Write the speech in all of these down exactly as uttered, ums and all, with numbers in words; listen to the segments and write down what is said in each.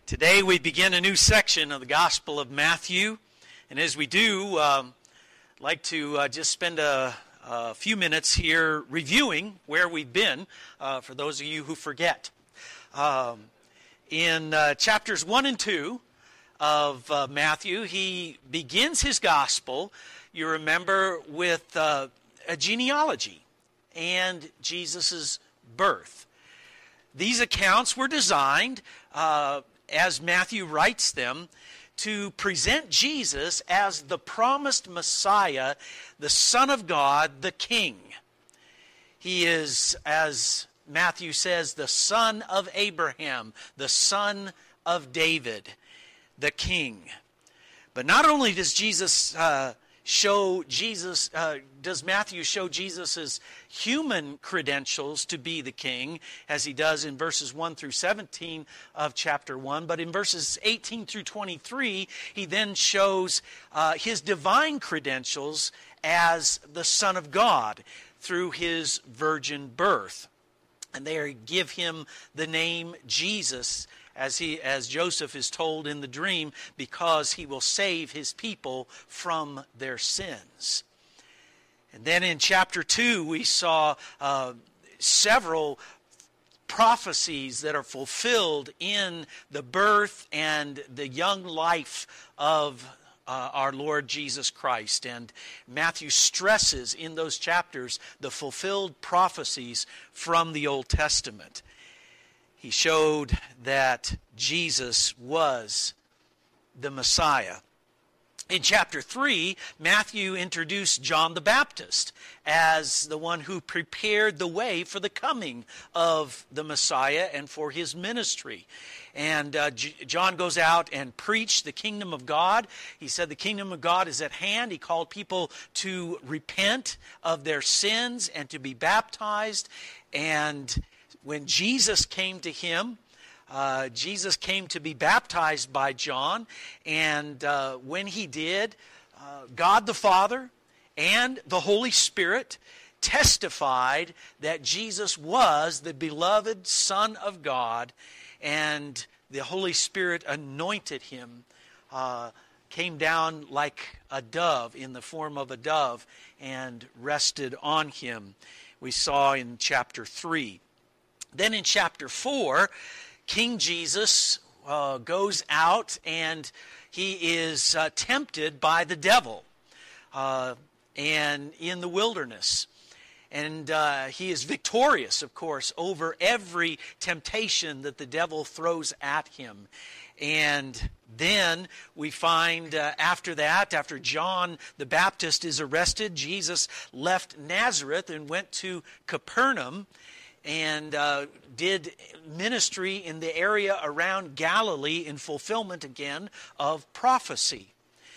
Today we begin a new section of the Gospel of Matthew, and as we do, um, I'd like to uh, just spend a, a few minutes here reviewing where we've been, uh, for those of you who forget. Um, in uh, chapters one and two of uh, Matthew, he begins his Gospel, you remember, with uh, a genealogy and Jesus' birth. These accounts were designed uh, as Matthew writes them, to present Jesus as the promised Messiah, the Son of God, the King. He is, as Matthew says, the son of Abraham, the son of David, the King. But not only does Jesus uh, show Jesus, uh, does Matthew show Jesus' human credentials to be the king, as he does in verses one through seventeen of chapter one, but in verses eighteen through twenty-three, he then shows uh, his divine credentials as the Son of God through his virgin birth. And they give him the name Jesus, as he, as Joseph is told in the dream, because he will save his people from their sins. And then in chapter two, we saw uh, several prophecies that are fulfilled in the birth and the young life of uh, our Lord Jesus Christ. And Matthew stresses in those chapters the fulfilled prophecies from the Old Testament. He showed that Jesus was the Messiah. In chapter three, Matthew introduced John the Baptist as the one who prepared the way for the coming of the Messiah and for his ministry. And uh, J- John goes out and preached the kingdom of God. He said the kingdom of God is at hand. He called people to repent of their sins and to be baptized. And when Jesus came to him, uh, Jesus came to be baptized by John, and uh, when he did, uh, God the Father and the Holy Spirit testified that Jesus was the beloved Son of God, and the Holy Spirit anointed him, uh, came down like a dove, in the form of a dove, and rested on him. We saw in chapter three. Then in chapter four, King Jesus uh, goes out and he is uh, tempted by the devil uh, and in the wilderness. And uh, he is victorious, of course, over every temptation that the devil throws at him. And then we find uh, after that, after John the Baptist is arrested, Jesus left Nazareth and went to Capernaum, and uh, did ministry in the area around Galilee in fulfillment again of prophecy.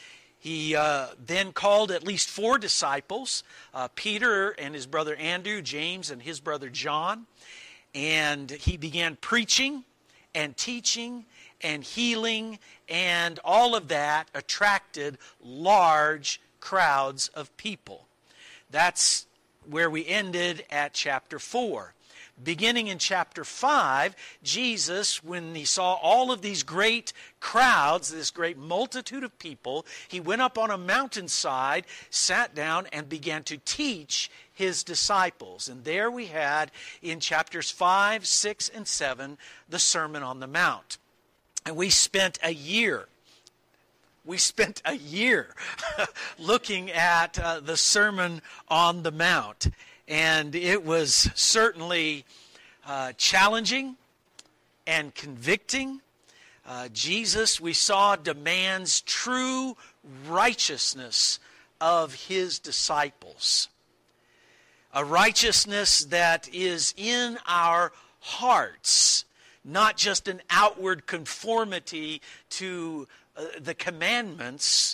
He uh, then called at least four disciples, uh, Peter and his brother Andrew, James and his brother John, and he began preaching and teaching and healing, and all of that attracted large crowds of people. That's where we ended at chapter four. Beginning in chapter five, Jesus, when he saw all of these great crowds, this great multitude of people, he went up on a mountainside, sat down, and began to teach his disciples. And there we had, in chapters five, six, and seven, the Sermon on the Mount. And we spent a year We spent a year looking at uh, the Sermon on the Mount. And it was certainly uh, challenging and convicting. Uh, Jesus, we saw, demands true righteousness of his disciples. A righteousness that is in our hearts, not just an outward conformity to uh, the commandments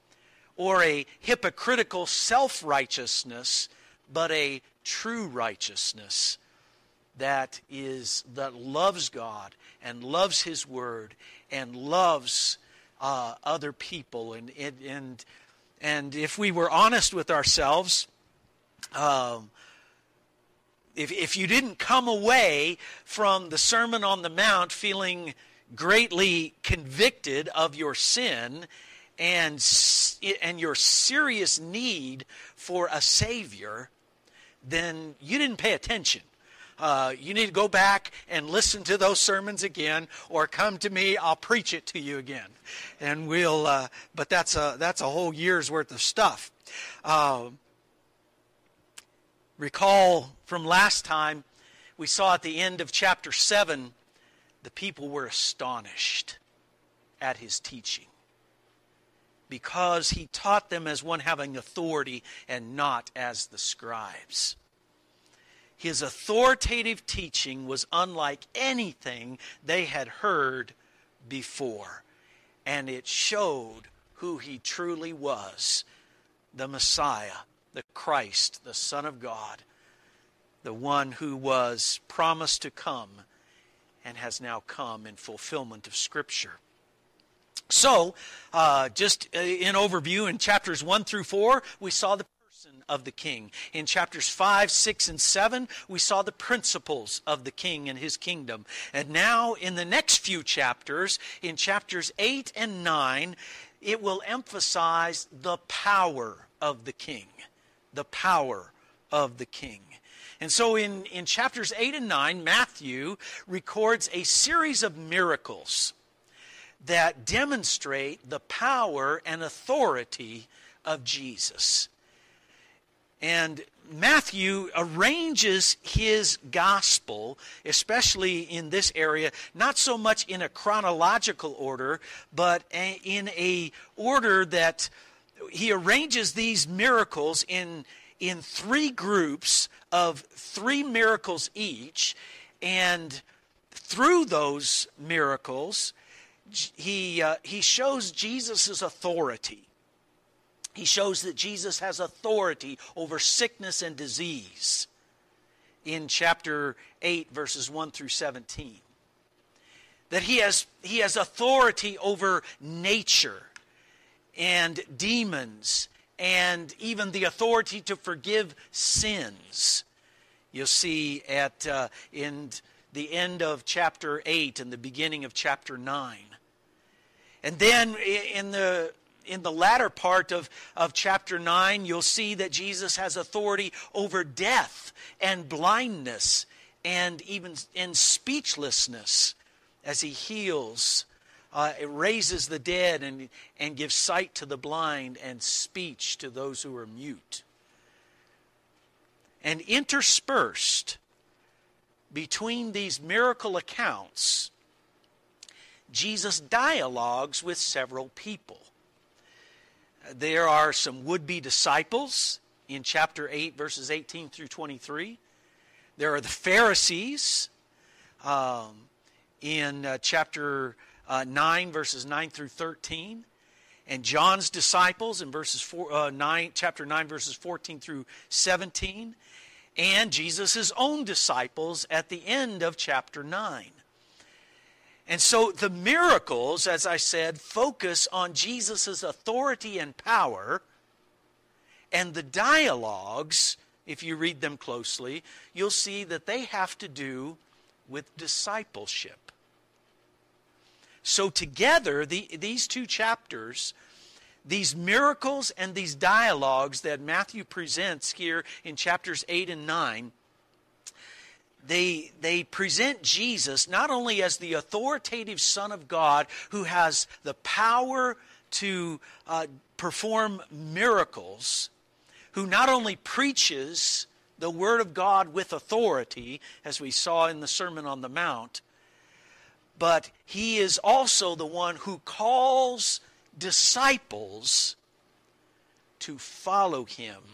or a hypocritical self-righteousness, but a true righteousness that is that loves God and loves his word and loves uh, other people. And, and and and if we were honest with ourselves, um, if if you didn't come away from the Sermon on the Mount feeling greatly convicted of your sin and, and your serious need for a Savior, then you didn't pay attention. Uh, you need to go back and listen to those sermons again, or come to me. I'll preach it to you again, and we'll. Uh, but that's a that's a whole year's worth of stuff. Uh, recall from last time, we saw at the end of chapter seven, the people were astonished at his teaching, because he taught them as one having authority and not as the scribes. His authoritative teaching was unlike anything they had heard before, and it showed who he truly was, the Messiah, the Christ, the Son of God, the one who was promised to come and has now come in fulfillment of Scripture. So, uh, just in overview, in chapters one through four, we saw the of the king. In chapters five, six, and seven, we saw the principles of the king and his kingdom. And now, in the next few chapters, in chapters eight and nine, it will emphasize the power of the king. The power of the king. And so in, in chapters eight and nine, Matthew records a series of miracles that demonstrate the power and authority of Jesus. And Matthew arranges his gospel, especially in this area, not so much in a chronological order, but in a order that he arranges these miracles in, in three groups of three miracles each. And through those miracles, he, uh, he shows Jesus' authority. He shows that Jesus has authority over sickness and disease in chapter eight, verses one through seventeen. That he has, he has authority over nature and demons and even the authority to forgive sins. You'll see at uh, in the end of chapter eight and the beginning of chapter nine. And then in the In the latter part of, of chapter nine, you'll see that Jesus has authority over death and blindness and even in speechlessness as he heals, uh, raises the dead and, and gives sight to the blind and speech to those who are mute. And interspersed between these miracle accounts, Jesus dialogues with several people. There are some would-be disciples in chapter eight, verses eighteen through twenty-three. There are the Pharisees um, in uh, chapter uh, nine, verses nine through thirteen. And John's disciples in verses four, uh, nine, chapter nine, verses fourteen through seventeen. And Jesus' own disciples at the end of chapter nine. And so the miracles, as I said, focus on Jesus' authority and power. And the dialogues, if you read them closely, you'll see that they have to do with discipleship. So together, the, these two chapters, these miracles and these dialogues that Matthew presents here in chapters eight and nine, They, they present Jesus not only as the authoritative Son of God who has the power to uh, perform miracles, who not only preaches the Word of God with authority, as we saw in the Sermon on the Mount, but he is also the one who calls disciples to follow him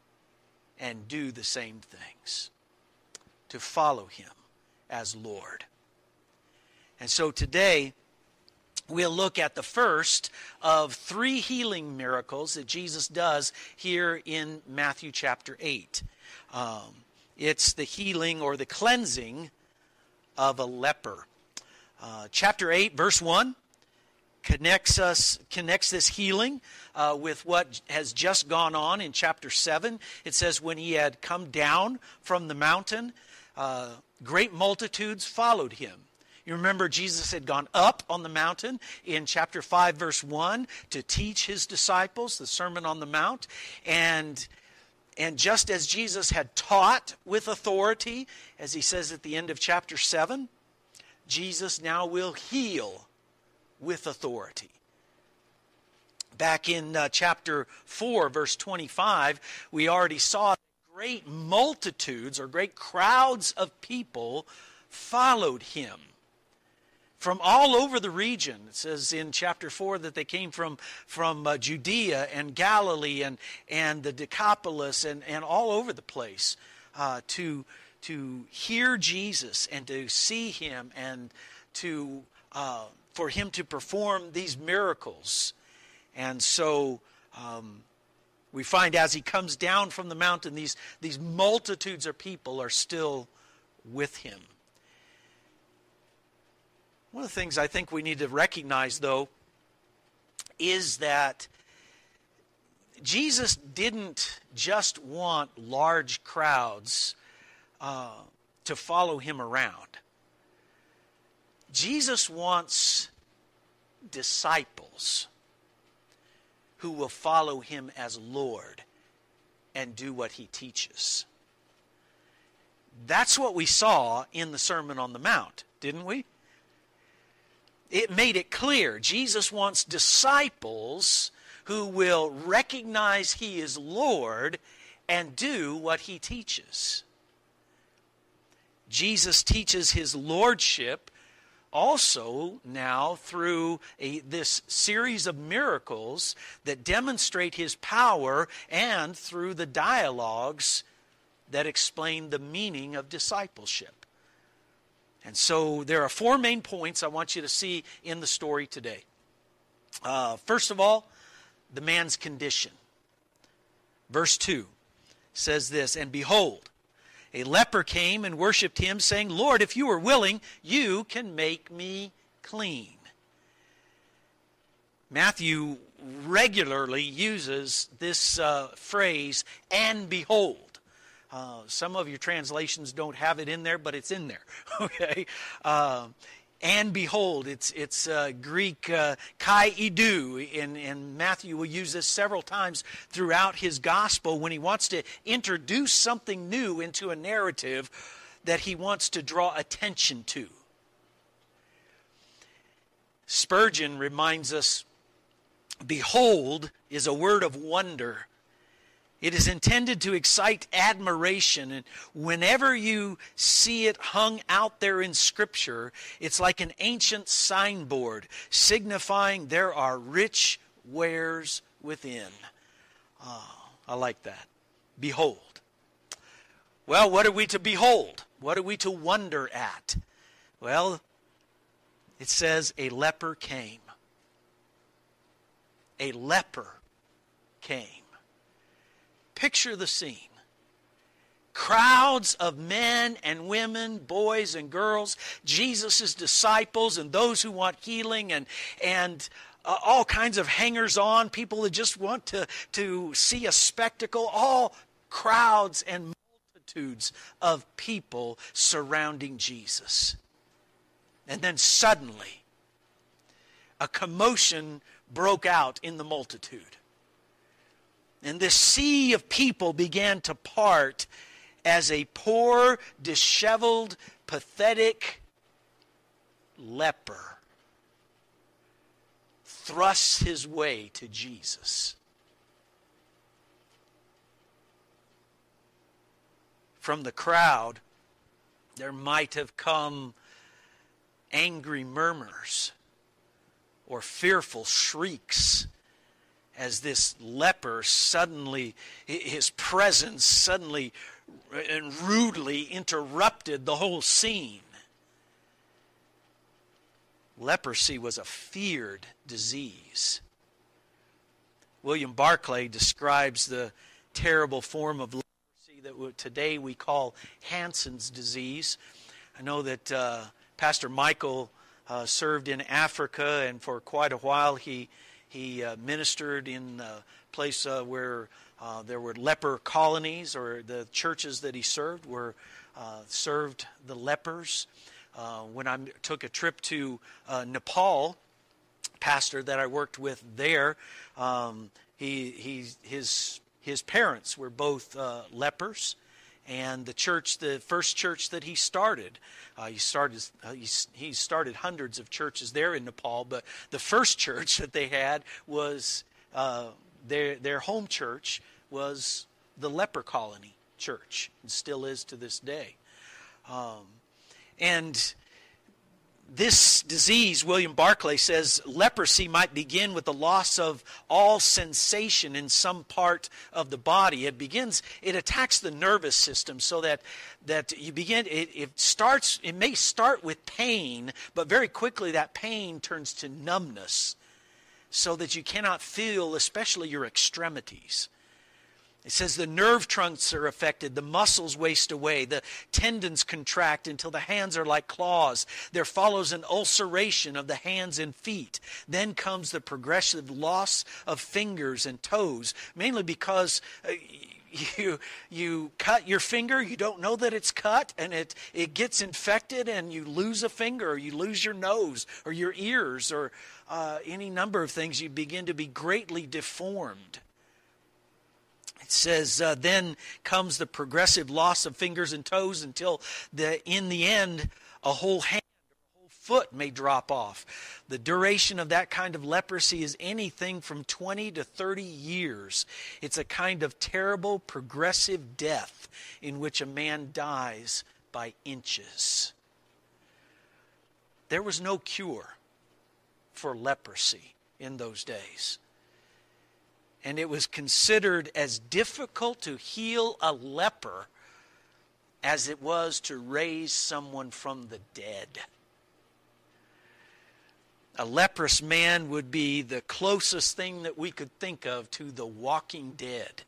and do the same things. To follow him as Lord. And so today, we'll look at the first of three healing miracles that Jesus does here in Matthew chapter eight. Um, it's the healing or the cleansing of a leper. Uh, chapter eight, verse one, connects us, connects this healing uh, with what has just gone on in chapter seven. It says, when he had come down from the mountain, Uh, great multitudes followed him. You remember Jesus had gone up on the mountain in chapter five, verse one, to teach his disciples, the Sermon on the Mount. And, and just as Jesus had taught with authority, as he says at the end of chapter seven, Jesus now will heal with authority. Back in uh, chapter four, verse twenty-five, we already saw that great multitudes or great crowds of people followed him from all over the region. It says in chapter four that they came from, from uh, Judea and Galilee and, and the Decapolis and, and all over the place uh, to, to hear Jesus and to see him and to uh, for him to perform these miracles. And so um, we find as he comes down from the mountain, these, these multitudes of people are still with him. One of the things I think we need to recognize, though, is that Jesus didn't just want large crowds uh, to follow him around. Jesus wants disciples who will follow him as Lord and do what he teaches. That's what we saw in the Sermon on the Mount, didn't we? It made it clear. Jesus wants disciples who will recognize he is Lord and do what he teaches. Jesus teaches his lordship also now through a, this series of miracles that demonstrate his power and through the dialogues that explain the meaning of discipleship. And so there are four main points I want you to see in the story today. Uh, first of all, the man's condition. Verse two says this, "And behold, a leper came and worshipped him, saying, 'Lord, if you are willing, you can make me clean.'" Matthew regularly uses this uh, phrase, "and behold." Uh, some of your translations don't have it in there, but it's in there. Okay, uh, and behold, it's it's uh, Greek uh, kai idou, and, and Matthew will use this several times throughout his gospel when he wants to introduce something new into a narrative that he wants to draw attention to. Spurgeon reminds us, "Behold is a word of wonder. It is intended to excite admiration, and whenever you see it hung out there in Scripture, it's like an ancient signboard signifying there are rich wares within." Oh, I like that. Behold. Well, what are we to behold? What are we to wonder at? Well, it says a leper came. A leper came. Picture the scene. Crowds of men and women, boys and girls, Jesus' disciples and those who want healing and, and uh, all kinds of hangers-on, people that just want to, to see a spectacle, all crowds and multitudes of people surrounding Jesus. And then suddenly, a commotion broke out in the multitude. And this sea of people began to part as a poor, disheveled, pathetic leper thrusts his way to Jesus. From the crowd, there might have come angry murmurs or fearful shrieks as this leper suddenly, his presence suddenly and rudely interrupted the whole scene. Leprosy was a feared disease. William Barclay describes the terrible form of leprosy that today we call Hansen's disease. I know that uh, Pastor Michael uh, served in Africa, and for quite a while he He uh, ministered in a place uh, where uh, there were leper colonies, or the churches that he served were uh, served the lepers. Uh, when I took a trip to uh, Nepal, pastor that I worked with there, um, he, he, his, his parents were both uh, lepers. And the church, the first church that he started, uh, he started uh, he, he started hundreds of churches there in Nepal. But the first church that they had was uh, their their home church was the leper colony church, and still is to this day. Um, and this disease, William Barclay says, leprosy might begin with the loss of all sensation in some part of the body. It begins, it attacks the nervous system so that that you begin, it, it starts, it may start with pain, but very quickly that pain turns to numbness so that you cannot feel, especially your extremities. It says the nerve trunks are affected, the muscles waste away, the tendons contract until the hands are like claws. There follows an ulceration of the hands and feet. Then comes the progressive loss of fingers and toes, mainly because uh, you you cut your finger, you don't know that it's cut, and it, it gets infected, and you lose a finger, or you lose your nose, or your ears, or uh, any number of things. You begin to be greatly deformed. It says, uh, then comes the progressive loss of fingers and toes until the in the end, a whole hand or a whole foot may drop off. The duration of that kind of leprosy is anything from twenty to thirty years. It's a kind of terrible progressive death in which a man dies by inches. There was no cure for leprosy in those days. And it was considered as difficult to heal a leper as it was to raise someone from the dead. A leprous man would be the closest thing that we could think of to the walking dead.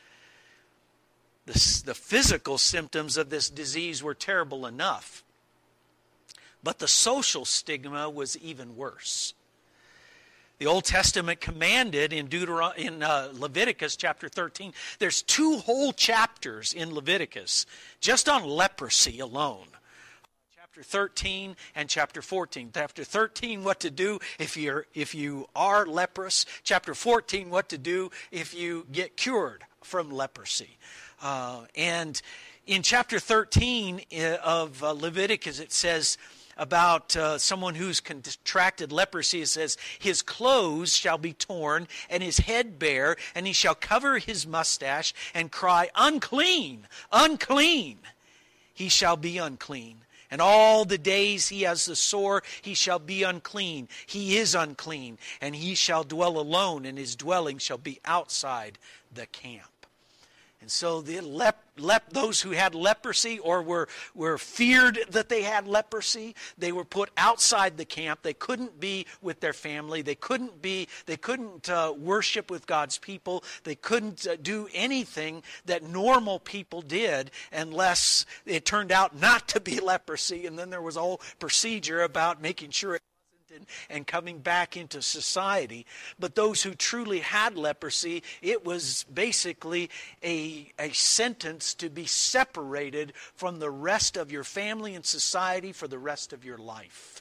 The, the physical symptoms of this disease were terrible enough, but the social stigma was even worse. The Old Testament commanded in Deuteron- in uh, Leviticus chapter thirteen. There's two whole chapters in Leviticus just on leprosy alone. Chapter thirteen and chapter fourteen. Chapter thirteen, what to do if you're if you are leprous. Chapter fourteen, what to do if you get cured from leprosy. Uh, and in chapter thirteen of uh, Leviticus, it says about uh, someone who's contracted leprosy. It says, his clothes shall be torn and his head bare, and he shall cover his mustache and cry, unclean, unclean. He shall be unclean. And all the days he has the sore, he shall be unclean. He is unclean, and he shall dwell alone, and his dwelling shall be outside the camp. And so the lep, lep, those who had leprosy or were, were feared that they had leprosy, they were put outside the camp. They couldn't be with their family. They couldn't be. They couldn't uh, worship with God's people. They couldn't uh, do anything that normal people did unless it turned out not to be leprosy. And then there was a whole procedure about making sure it And, and coming back into society. But those who truly had leprosy, it was basically a, a sentence to be separated from the rest of your family and society for the rest of your life.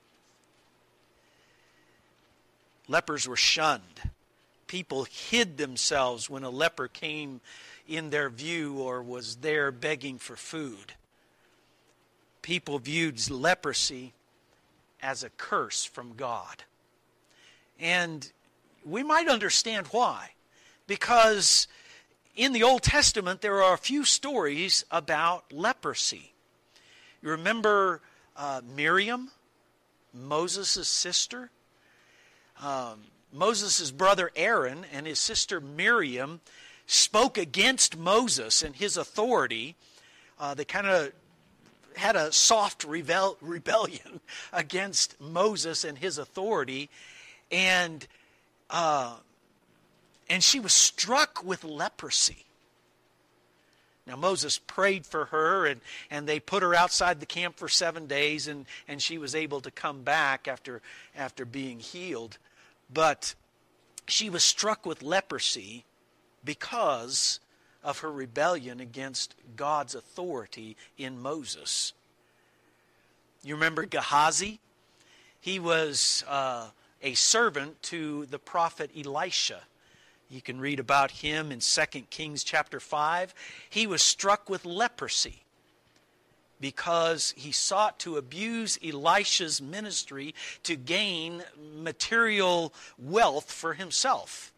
Lepers were shunned. People hid themselves when a leper came in their view or was there begging for food. People viewed leprosy as a curse from God. And we might understand why. Because in the Old Testament, there are a few stories about leprosy. You remember uh, Miriam, Moses' sister? Um, Moses' brother Aaron and his sister Miriam spoke against Moses and his authority. Uh, they kind of had a soft rebel, rebellion against Moses and his authority, and uh, and she was struck with leprosy. Now Moses prayed for her, and, and they put her outside the camp for seven days, and, and she was able to come back after after being healed. But she was struck with leprosy because of her rebellion against God's authority in Moses. You remember Gehazi? He was uh, a servant to the prophet Elisha. You can read about him in Second Kings chapter five. He was struck with leprosy because he sought to abuse Elisha's ministry to gain material wealth for himself.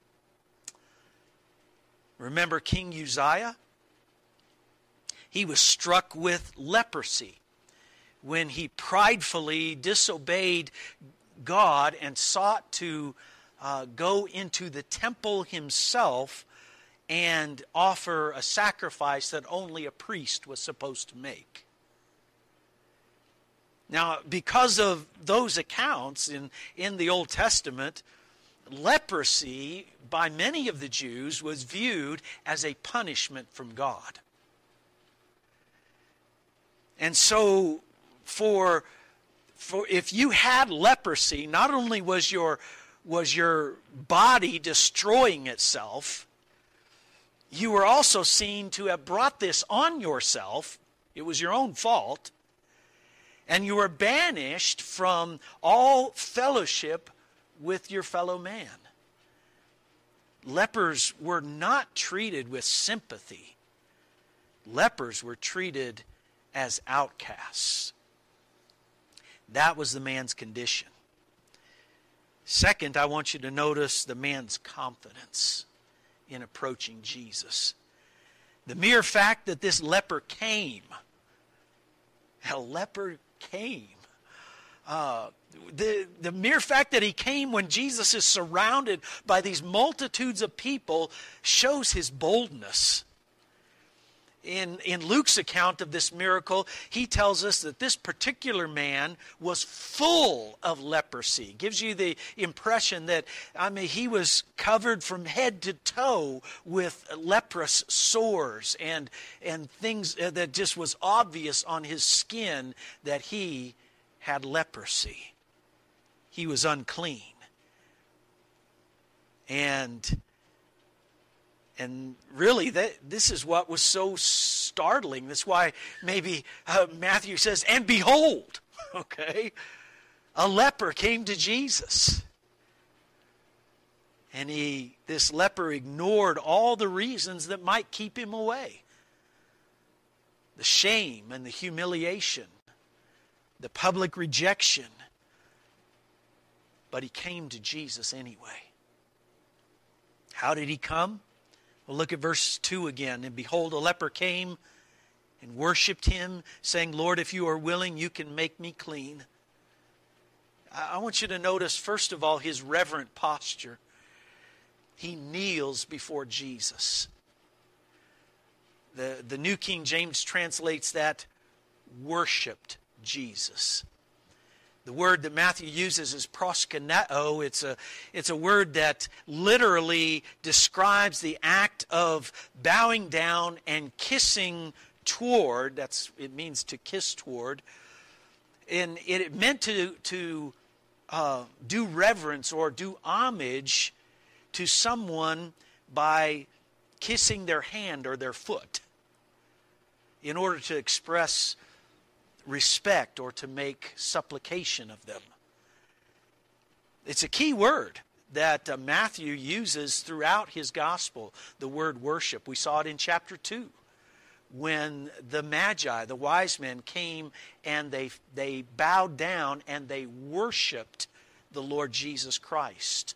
Remember King Uzziah? He was struck with leprosy when he pridefully disobeyed God and sought to uh, go into the temple himself and offer a sacrifice that only a priest was supposed to make. Now, because of those accounts in, in the Old Testament, leprosy by many of the Jews was viewed as a punishment from God. And so, for, for if you had leprosy, not only was your, was your body destroying itself, you were also seen to have brought this on yourself. It was your own fault. And you were banished from all fellowship with your fellow man. Lepers were not treated with sympathy. Lepers were treated as outcasts. That was the man's condition. Second, I want you to notice the man's confidence in approaching Jesus. The mere fact that this leper came, a leper came, uh, the, the mere fact that he came when Jesus is surrounded by these multitudes of people shows his boldness. In, in Luke's account of this miracle, he tells us that this particular man was full of leprosy. Gives you the impression that, I mean, he was covered from head to toe with leprous sores and, and things that just was obvious on his skin that he had leprosy. He was unclean. And And really, that, this is what was so startling. That's why maybe uh, Matthew says, and behold, okay, a leper came to Jesus. And he, this leper ignored all the reasons that might keep him away. The shame and the humiliation, the public rejection. But he came to Jesus anyway. How did he come? Well, look at verse two again. And behold, a leper came and worshipped him, saying, Lord, if you are willing, you can make me clean. I want you to notice, first of all, his reverent posture. He kneels before Jesus. The, the New King James translates that, worshipped Jesus. The word that Matthew uses is proskuneo. It's a, it's a word that literally describes the act of bowing down and kissing toward. That's, it means to kiss toward. And it meant to, to uh, do reverence or do homage to someone by kissing their hand or their foot in order to express respect or to make supplication of them. It's a key word that uh, Matthew uses throughout his gospel, the word worship. We saw it in chapter two when the Magi, the wise men, came and they, they bowed down and they worshiped the Lord Jesus Christ.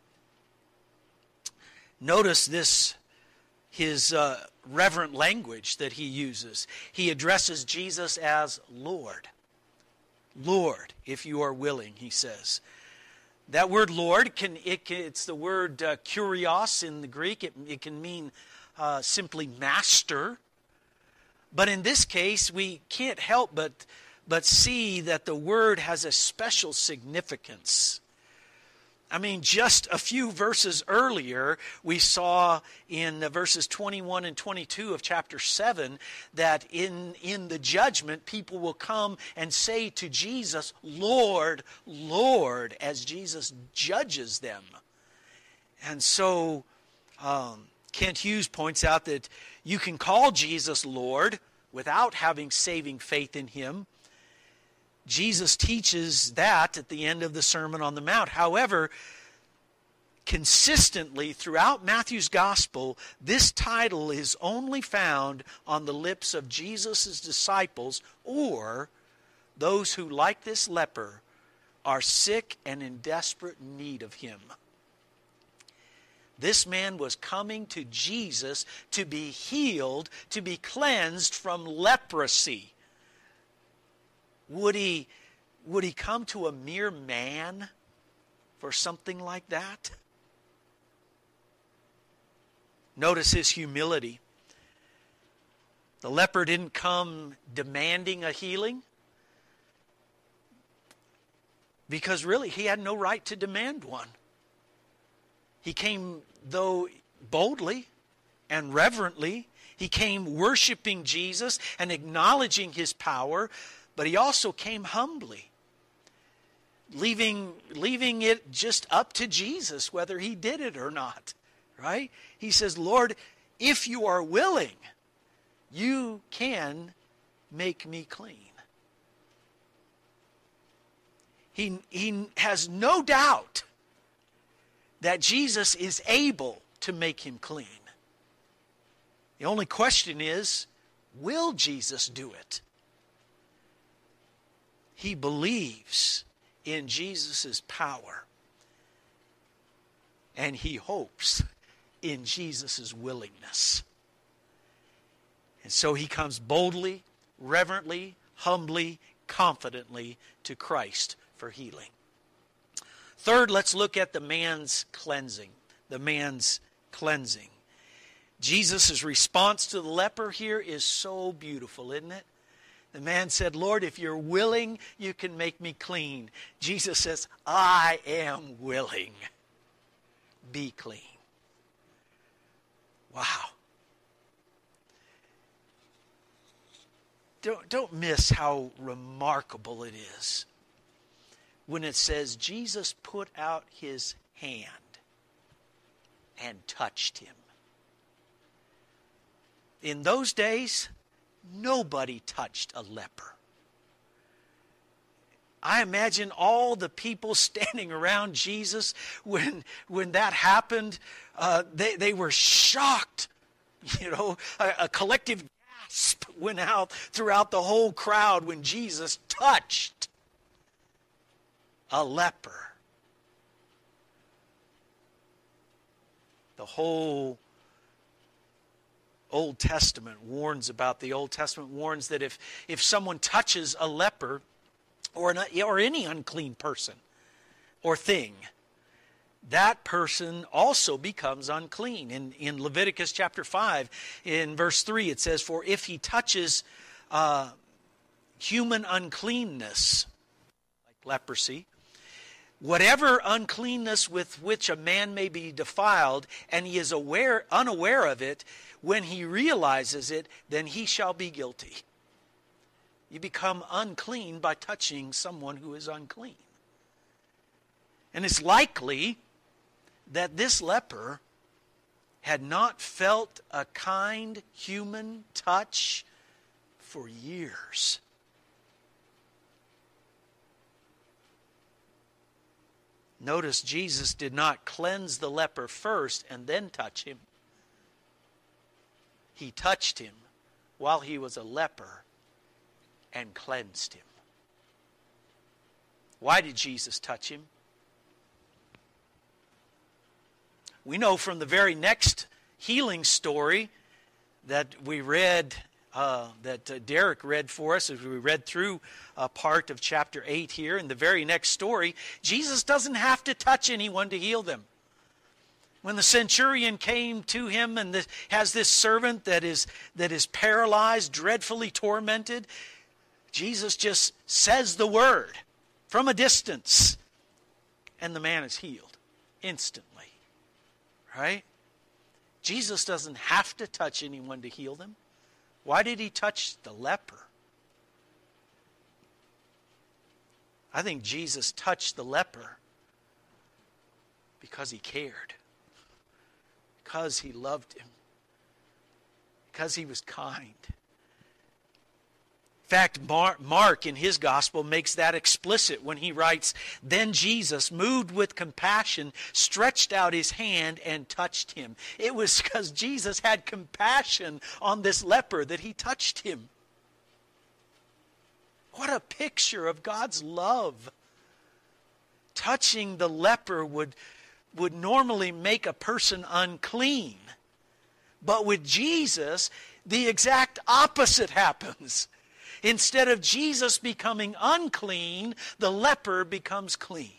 Notice this, his uh, reverent language that he uses. He addresses Jesus as Lord. Lord, if you are willing, he says. That word Lord, can, it can, it's the word uh, kurios in the Greek. It, it can mean uh, simply master. But in this case, we can't help but, but see that the word has a special significance. I mean, just a few verses earlier, we saw in verses twenty-one and twenty-two of chapter seven that in, in the judgment, people will come and say to Jesus, Lord, Lord, as Jesus judges them. And so um, Kent Hughes points out that you can call Jesus Lord without having saving faith in him. Jesus teaches that at the end of the Sermon on the Mount. However, consistently throughout Matthew's gospel, this title is only found on the lips of Jesus' disciples or those who, like this leper, are sick and in desperate need of him. This man was coming to Jesus to be healed, to be cleansed from leprosy. Would he, would he come to a mere man for something like that? Notice his humility. The leper didn't come demanding a healing, because really he had no right to demand one. He came, though, boldly and reverently. He came worshiping Jesus and acknowledging his power, but he also came humbly, leaving, leaving it just up to Jesus whether he did it or not. Right? He says, Lord, if you are willing, you can make me clean. He, he has no doubt that Jesus is able to make him clean. The only question is, will Jesus do it? He believes in Jesus' power, and he hopes in Jesus' willingness. And so he comes boldly, reverently, humbly, confidently to Christ for healing. Third, let's look at the man's cleansing. The man's cleansing. Jesus' response to the leper here is so beautiful, isn't it? The man said, Lord, if you're willing, you can make me clean. Jesus says, I am willing. Be clean. Wow. Don't, don't miss how remarkable it is when it says Jesus put out his hand and touched him. In those days, nobody touched a leper. I imagine all the people standing around Jesus when when that happened, uh, they, they were shocked. You know, a, a collective gasp went out throughout the whole crowd when Jesus touched a leper. The whole Old Testament warns about, the Old Testament warns that if, if someone touches a leper, or, an, or any unclean person or thing, that person also becomes unclean. In, in Leviticus chapter five, in verse three, it says, for if he touches uh, human uncleanness, like leprosy, whatever uncleanness with which a man may be defiled, and he is aware, unaware of it, when he realizes it, then he shall be guilty. You become unclean by touching someone who is unclean. And it's likely that this leper had not felt a kind human touch for years. Notice Jesus did not cleanse the leper first and then touch him. He touched him while he was a leper and cleansed him. Why did Jesus touch him? We know from the very next healing story that we read, uh, that uh, Derek read for us as we read through a part of chapter eight here. In the very next story, Jesus doesn't have to touch anyone to heal them. When the centurion came to him and the, has this servant that is, that is paralyzed, dreadfully tormented, Jesus just says the word from a distance, and the man is healed instantly. Right? Jesus doesn't have to touch anyone to heal them. Why did he touch the leper? I think Jesus touched the leper because he cared, because he loved him, because he was kind. In fact, Mark in his gospel makes that explicit when he writes, "Then Jesus, moved with compassion, stretched out his hand and touched him." It was because Jesus had compassion on this leper that he touched him. What a picture of God's love. Touching the leper would, would normally make a person unclean. But with Jesus, the exact opposite happens. Instead of Jesus becoming unclean, the leper becomes clean.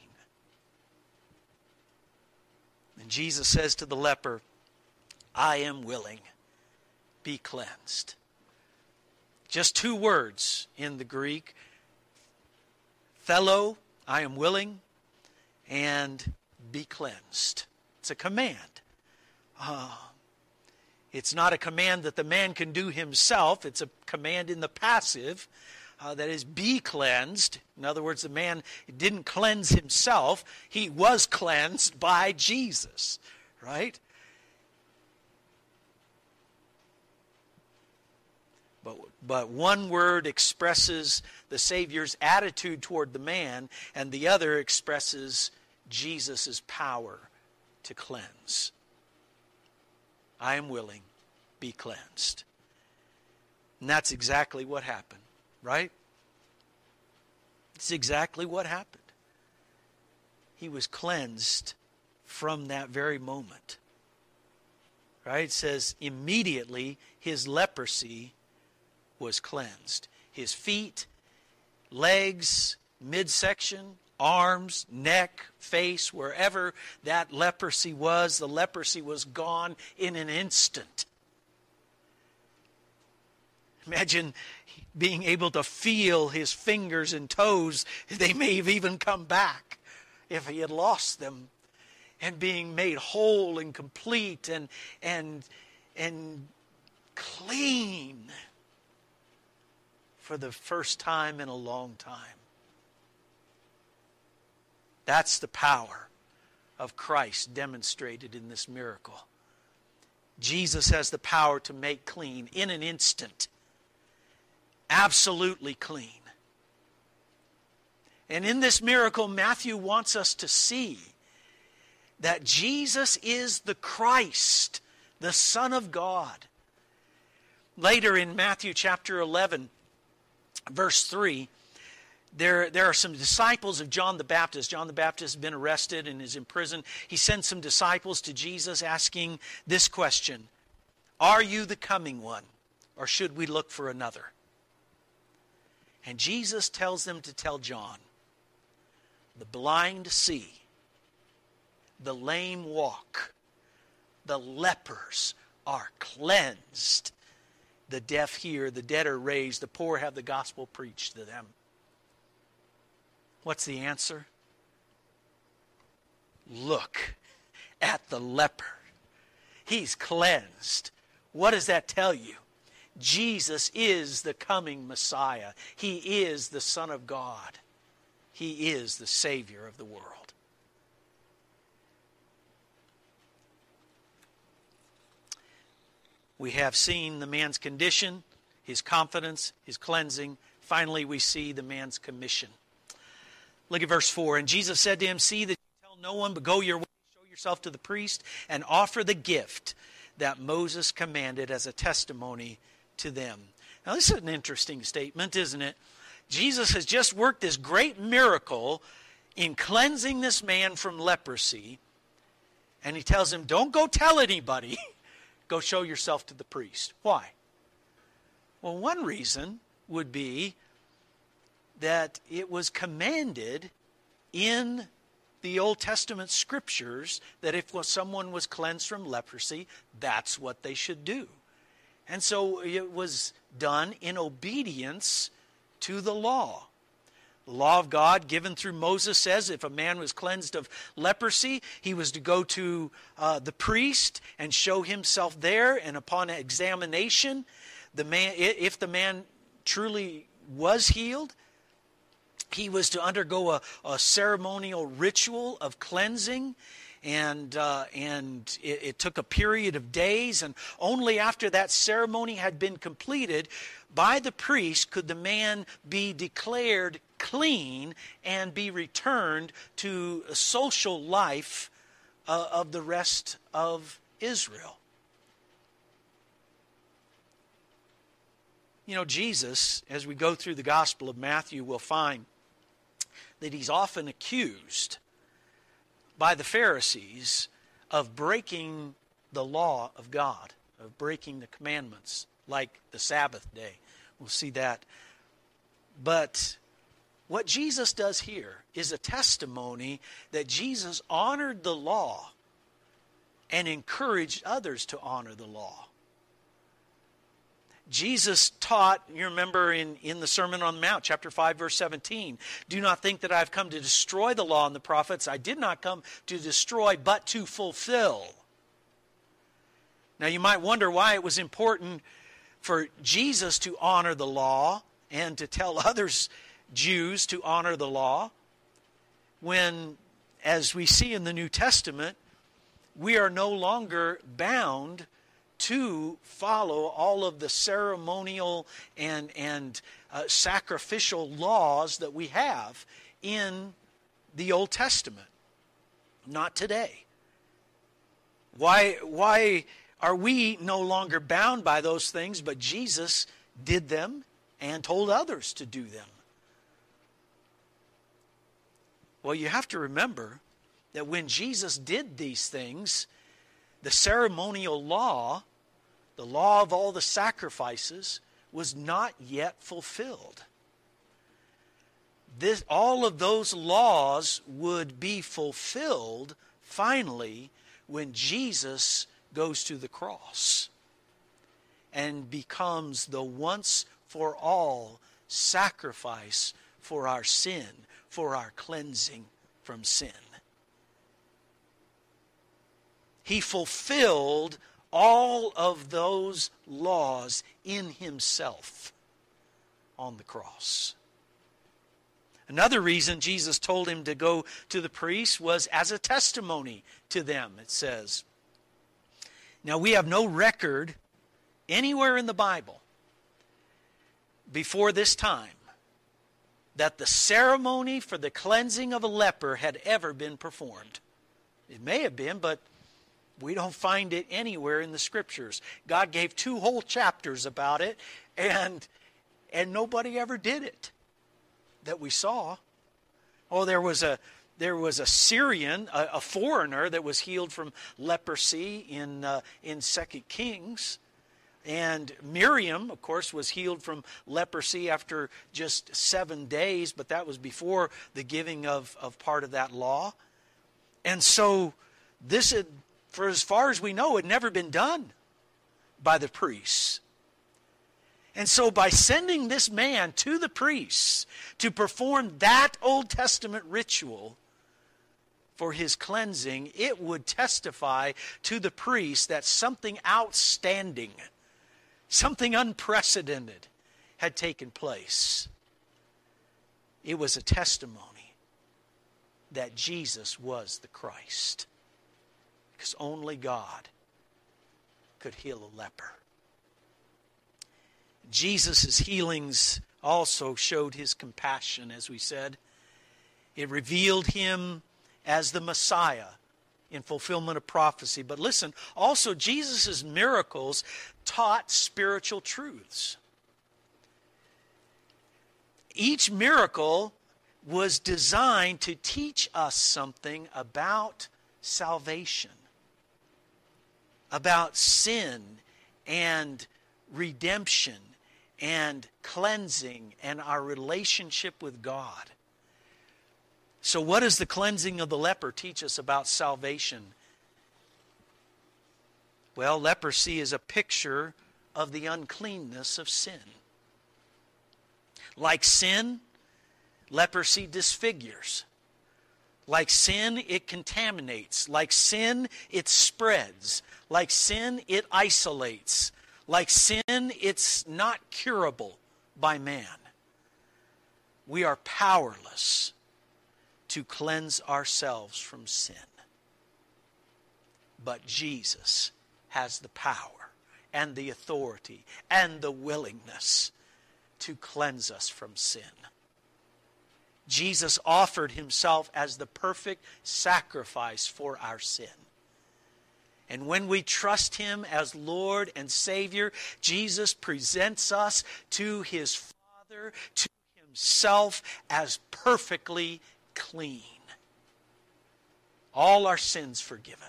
And Jesus says to the leper, "I am willing, be cleansed." Just two words in the Greek. Thelo, I am willing, and be cleansed. It's a command. Uh, It's not a command that the man can do himself. It's a command in the passive, uh, that is, be cleansed. In other words, the man didn't cleanse himself. He was cleansed by Jesus, right? But, but one word expresses the Savior's attitude toward the man, and the other expresses Jesus' power to cleanse. I am willing, be cleansed. And that's exactly what happened, right? It's exactly what happened. He was cleansed from that very moment. Right? It says, immediately his leprosy was cleansed. His feet, legs, midsection, arms, neck, face, wherever that leprosy was, the leprosy was gone in an instant. Imagine being able to feel his fingers and toes. They may have even come back if he had lost them. And being made whole and complete and, and, and clean for the first time in a long time. That's the power of Christ demonstrated in this miracle. Jesus has the power to make clean in an instant. Absolutely clean. And in this miracle, Matthew wants us to see that Jesus is the Christ, the Son of God. Later in Matthew chapter eleven, verse three, There, there are some disciples of John the Baptist. John the Baptist has been arrested and is in prison. He sends some disciples to Jesus asking this question: "Are you the coming one, or should we look for another?" And Jesus tells them to tell John, "The blind see, the lame walk, the lepers are cleansed, the deaf hear, the dead are raised, the poor have the gospel preached to them." What's the answer? Look at the leper. He's cleansed. What does that tell you? Jesus is the coming Messiah. He is the Son of God. He is the Savior of the world. We have seen the man's condition, his confidence, his cleansing. Finally, we see the man's commission. Look at verse four. "And Jesus said to him, see that you tell no one, but go your way, show yourself to the priest, and offer the gift that Moses commanded as a testimony to them." Now this is an interesting statement, isn't it? Jesus has just worked this great miracle in cleansing this man from leprosy. And he tells him, don't go tell anybody. Go show yourself to the priest. Why? Well, one reason would be that it was commanded in the Old Testament scriptures that if someone was cleansed from leprosy, that's what they should do. And so it was done in obedience to the law. The law of God given through Moses says if a man was cleansed of leprosy, he was to go to uh, the priest and show himself there, and upon examination, the man, if the man truly was healed, he was to undergo a, a ceremonial ritual of cleansing. And uh, and it, it took a period of days, and only after that ceremony had been completed by the priest could the man be declared clean and be returned to a social life uh, of the rest of Israel. You know, Jesus, as we go through the Gospel of Matthew, will find that he's often accused by the Pharisees of breaking the law of God, of breaking the commandments, like the Sabbath day. We'll see that. But what Jesus does here is a testimony that Jesus honored the law and encouraged others to honor the law. Jesus taught, you remember in, in the Sermon on the Mount, chapter five, verse seventeen, do not think that I have come to destroy the law and the prophets. I did not come to destroy, but to fulfill. Now you might wonder why it was important for Jesus to honor the law and to tell others, Jews, to honor the law, when, as we see in the New Testament, we are no longer bound to follow all of the ceremonial and, and uh, sacrificial laws that we have in the Old Testament. Not today. Why, why are we no longer bound by those things, but Jesus did them and told others to do them? Well, you have to remember that when Jesus did these things, the ceremonial law, the law of all the sacrifices, was not yet fulfilled. This, all of those laws would be fulfilled finally when Jesus goes to the cross and becomes the once for all sacrifice for our sin, for our cleansing from sin. He fulfilled all of those laws in himself on the cross. Another reason Jesus told him to go to the priests was as a testimony to them, it says. Now, we have no record anywhere in the Bible before this time that the ceremony for the cleansing of a leper had ever been performed. It may have been, but we don't find it anywhere in the Scriptures. God gave two whole chapters about it, and, and nobody ever did it that we saw. Oh, there was a there was a Syrian, a, a foreigner that was healed from leprosy in uh, in Second Kings. And Miriam, of course, was healed from leprosy after just seven days, but that was before the giving of, of part of that law. And so this had, for as far as we know, had never been done by the priests. And so by sending this man to the priests to perform that Old Testament ritual for his cleansing, it would testify to the priests that something outstanding, something unprecedented had taken place. It was a testimony that Jesus was the Christ, because only God could heal a leper. Jesus' healings also showed his compassion, as we said. It revealed him as the Messiah in fulfillment of prophecy. But listen, also Jesus' miracles taught spiritual truths. Each miracle was designed to teach us something about salvation, about sin and redemption and cleansing and our relationship with God. So what does the cleansing of the leper teach us about salvation? Well, leprosy is a picture of the uncleanness of sin. Like sin, leprosy disfigures. Like sin, it contaminates. Like sin, it spreads. Like sin, it isolates. Like sin, it's not curable by man. we are powerless to cleanse ourselves from sin. But Jesus has the power and the authority and the willingness to cleanse us from sin. Jesus offered himself as the perfect sacrifice for our sin. And when we trust him as Lord and Savior, Jesus presents us to his Father, to himself as perfectly clean. All our sins forgiven.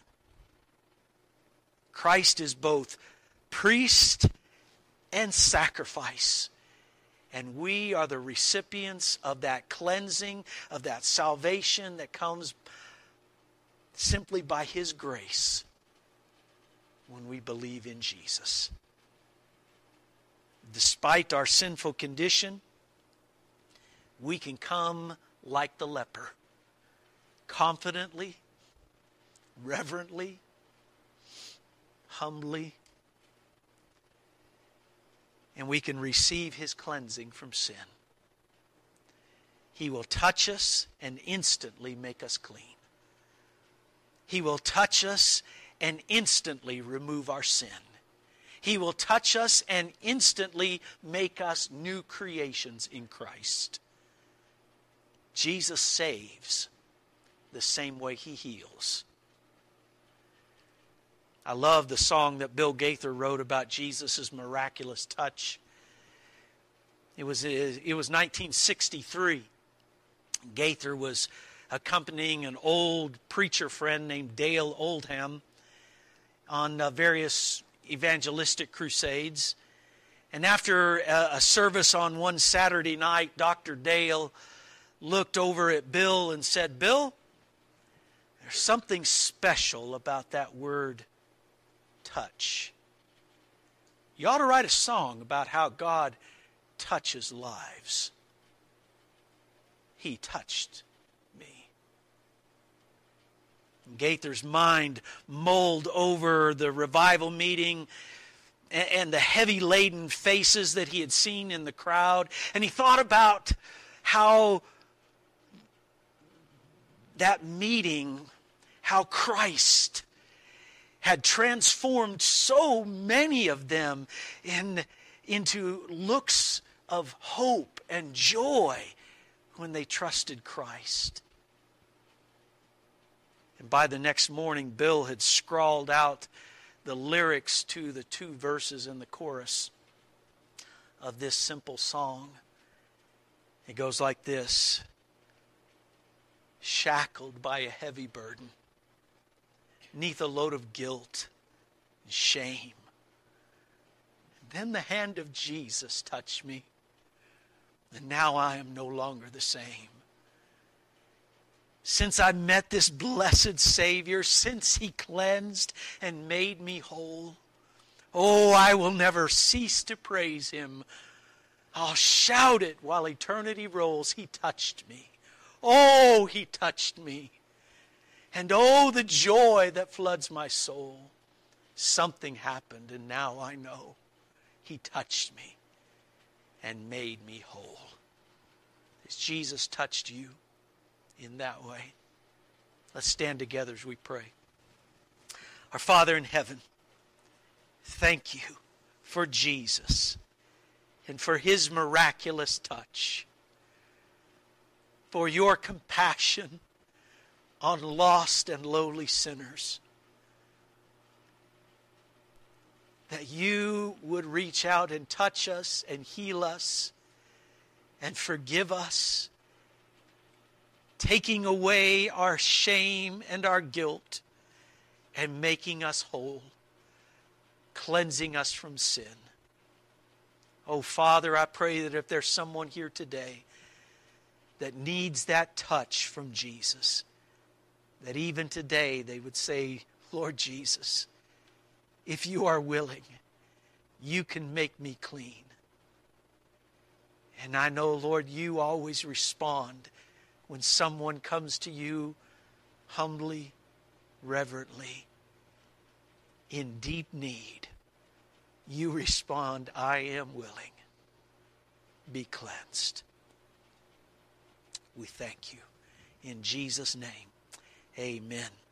Christ is both priest and sacrifice. And we are the recipients of that cleansing, of that salvation that comes simply by his grace when we believe in Jesus. Despite our sinful condition, we can come like the leper, confidently, reverently, humbly, and we can receive his cleansing from sin. He will touch us and instantly make us clean. He will touch us and instantly remove our sin. He will touch us and instantly make us new creations in Christ. Jesus saves the same way he heals. I love the song that Bill Gaither wrote about Jesus' miraculous touch. It was, it was nineteen sixty-three. Gaither was accompanying an old preacher friend named Dale Oldham on uh, various evangelistic crusades. And after a, a service on one Saturday night, Doctor Dale looked over at Bill and said, "Bill, there's something special about that word touch. You ought to write a song about how God touches lives." He touched me. Gaither's mind mulled over the revival meeting and, and the heavy laden faces that he had seen in the crowd. And he thought about how that meeting, how Christ had transformed so many of them in, into looks of hope and joy when they trusted Christ. And by the next morning, Bill had scrawled out the lyrics to the two verses in the chorus of this simple song. It goes like this: shackled by a heavy burden, 'neath a load of guilt and shame. Then the hand of Jesus touched me, and now I am no longer the same. Since I met this blessed Savior, since he cleansed and made me whole, oh, I will never cease to praise him. I'll shout it while eternity rolls. He touched me. Oh, he touched me. And oh, the joy that floods my soul. Something happened, and now I know he touched me and made me whole. Has Jesus touched you in that way? Let's stand together as we pray. Our Father in heaven, thank you for Jesus and for his miraculous touch, for your compassion on lost and lowly sinners, that you would reach out and touch us and heal us and forgive us, taking away our shame and our guilt and making us whole, cleansing us from sin. Oh, Father, I pray that if there's someone here today that needs that touch from Jesus, that even today they would say, Lord Jesus, if you are willing, you can make me clean. And I know, Lord, you always respond when someone comes to you humbly, reverently, in deep need. You respond, I am willing. Be cleansed. we thank you. In Jesus' name, amen.